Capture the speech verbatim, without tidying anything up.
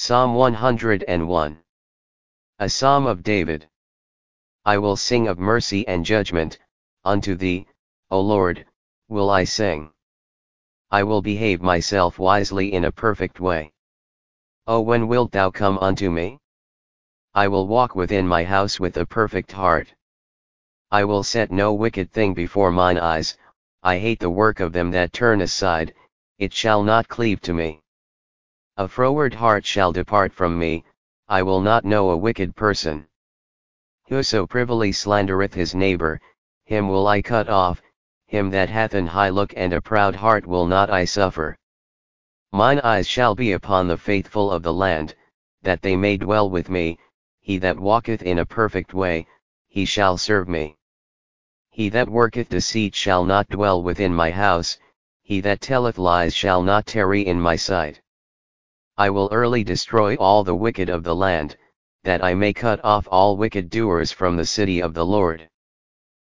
Psalm one hundred and one. A Psalm of David. I will sing of mercy and judgment, unto thee, O Lord, will I sing. I will behave myself wisely in a perfect way. O when wilt thou come unto me? I will walk within my house with a perfect heart. I will set no wicked thing before mine eyes, I hate the work of them that turn aside, it shall not cleave to me. A froward heart shall depart from me, I will not know a wicked person. Whoso privily slandereth his neighbor, him will I cut off, him that hath an high look and a proud heart will not I suffer. Mine eyes shall be upon the faithful of the land, that they may dwell with me, he that walketh in a perfect way, he shall serve me. He that worketh deceit shall not dwell within my house, he that telleth lies shall not tarry in my sight. I will early destroy all the wicked of the land, that I may cut off all wicked doers from the city of the Lord.